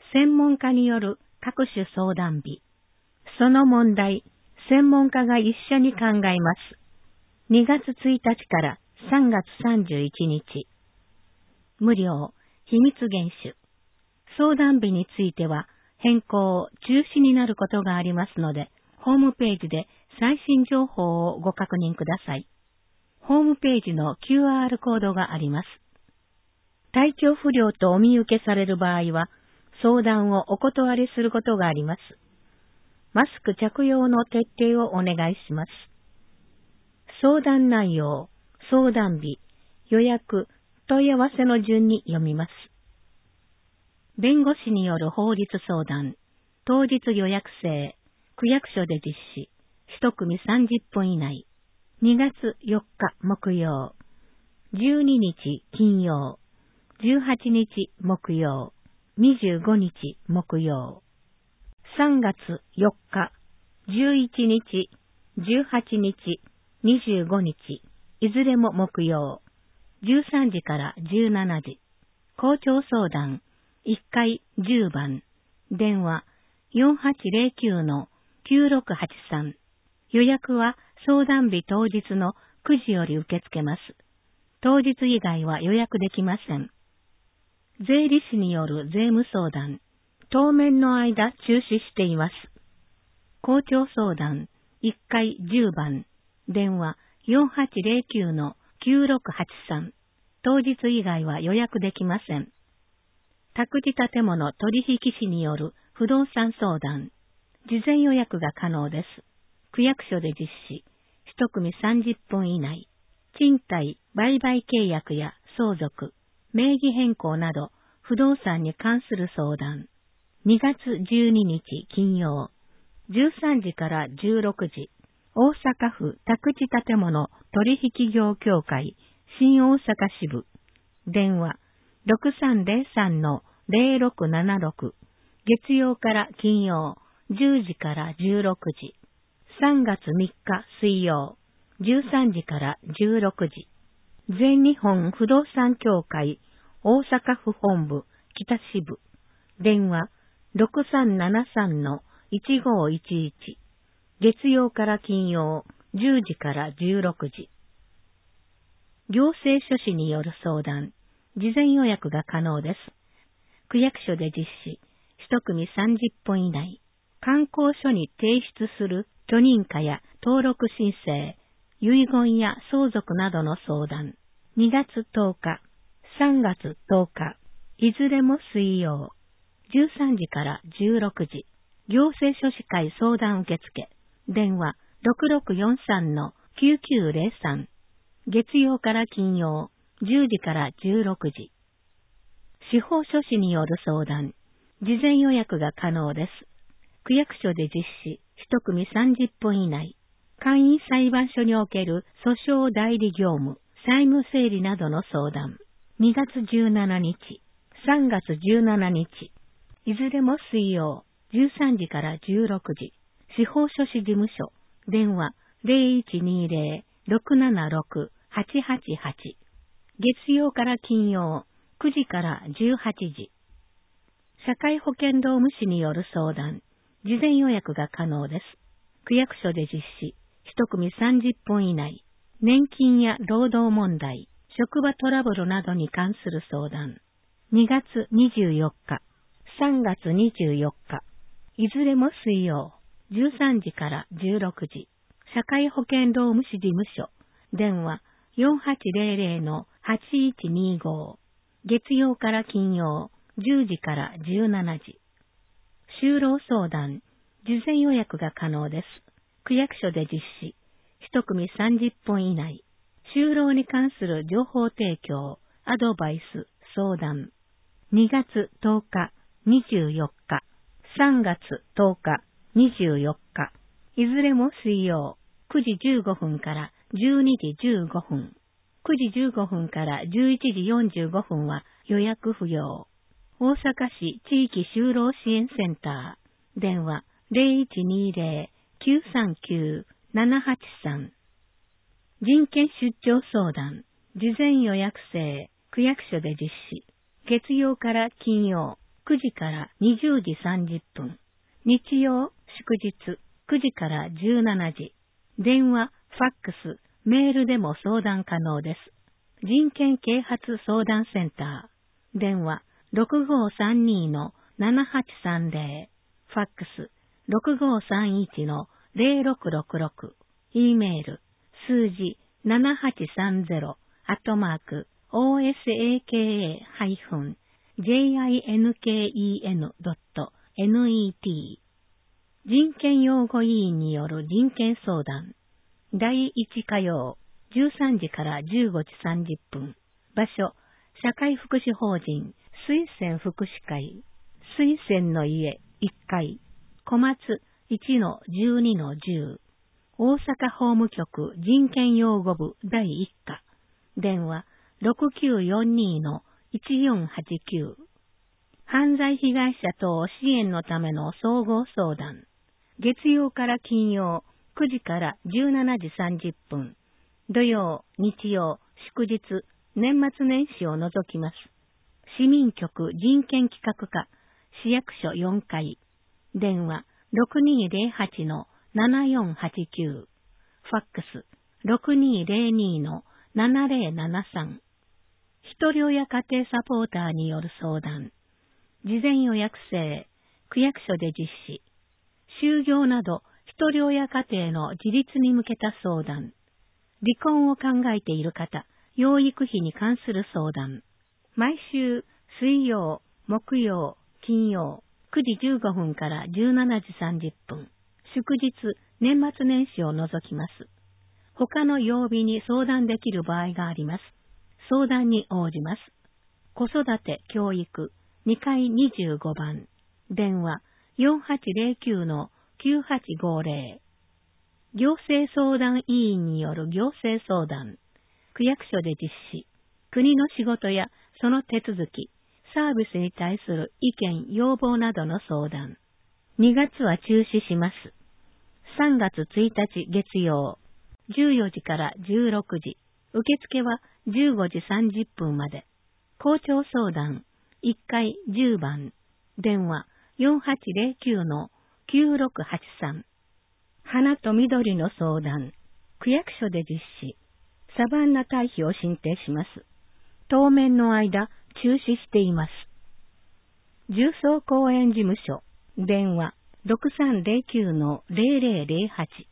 専門家による各種相談日。その問題、専門家が一緒に考えます。2月1日から3月31日。無料、秘密厳守。相談日については変更、中止になることがありますので、ホームページで最新情報をご確認ください。ホームページの QR コードがあります。体調不良とお見受けされる場合は、相談をお断りすることがあります。マスク着用の徹底をお願いします。相談内容、相談日、予約、問い合わせの順に読みます。弁護士による法律相談、当日予約制、区役所で実施、1組30分以内、2月4日木曜、12日金曜、18日木曜、25日木曜、3月4日、11日、18日、25日、いずれも木曜、13時から17時、校長相談、1階10番、電話 4809-9683、予約は相談日当日の9時より受け付けます。当日以外は予約できません。税理士による税務相談、当面の間中止しています。校長相談、1階10番、電話 4809-9683、当日以外は予約できません。宅地建物取引士による不動産相談、事前予約が可能です。区役所で実施、1組30分以内、賃貸、売買契約や相続、名義変更など不動産に関する相談、2月12日金曜、13時から16時、大阪府宅地建物取引業協会新大阪支部、電話 6303-0676、月曜から金曜、10時から16時、3月3日水曜、13時から16時、全日本不動産協会大阪府本部北支部、電話 6373-1511、月曜から金曜、10時から16時。行政書士による相談、事前予約が可能です。区役所で実施、1組30分以内、観光所に提出する許認可や登録申請、遺言や相続などの相談、2月10日、3月10日、いずれも水曜、13時から16時、行政書士会相談受付、電話 6643-9903、月曜から金曜、10時から16時。司法書士による相談、事前予約が可能です。区役所で実施、1組30分以内、簡易裁判所における訴訟代理業務、債務整理などの相談、2月17日、3月17日、いずれも水曜、13時から16時、司法書士事務所、電話 0120-676-888、月曜から金曜、9時から18時。社会保険労務士による相談、事前予約が可能です。区役所で実施、1組30分以内、年金や労働問題、職場トラブルなどに関する相談、2月24日、3月24日、いずれも水曜、13時から16時、社会保険労務士事務所、電話 4800-8125、月曜から金曜、10時から17時。就労相談、事前予約が可能です。区役所で実施、1組30分以内、就労に関する情報提供、アドバイス、相談、2月10日、24日、3月10日、24日、いずれも水曜、9時15分から12時15分、9時15分から11時45分は予約不要。大阪市地域就労支援センター、電話 0120-939-783。人権出張相談、事前予約制、区役所で実施。月曜から金曜、 9時から20時30分。日曜、祝日9時から17時。電話、ファックス、メールでも相談可能です。人権啓発相談センター。電話、6532-7830。ファックス、6531-0666。E メール、数字、7830-osaka-jinken.net。人権擁護委員による人権相談。第1火曜、13時から15時30分。場所、社会福祉法人、水仙福祉会。水仙の家、1階。小松 1-12-10。大阪法務局人権擁護部第1課。電話、6942-1489。犯罪被害者等支援のための総合相談。月曜から金曜、9時から17時30分。土曜、日曜、祝日、年末年始を除きます。市民局人権企画課、市役所4階。電話、6208-7489。ファックス、6202-7073。一人親家庭サポーターによる相談。事前予約制、区役所で実施。就業など、一人親家庭の自立に向けた相談。離婚を考えている方、養育費に関する相談。毎週、水曜、木曜、金曜、9時15分から17時30分。祝日、年末年始を除きます。他の曜日に相談できる場合があります。相談に応じます。子育て教育2階25番。電話4809-9850。行政相談委員による行政相談。区役所で実施。国の仕事やその手続き、サービスに対する意見、要望などの相談。2月は中止します。3月1日月曜、14時から16時。受付は15時30分まで。校長相談、1階10番。電話4809-9683。花と緑の相談。区役所で実施。サバンナ堆肥を申請します。当面の間、中止しています。重曹公園事務所。電話6309-0008。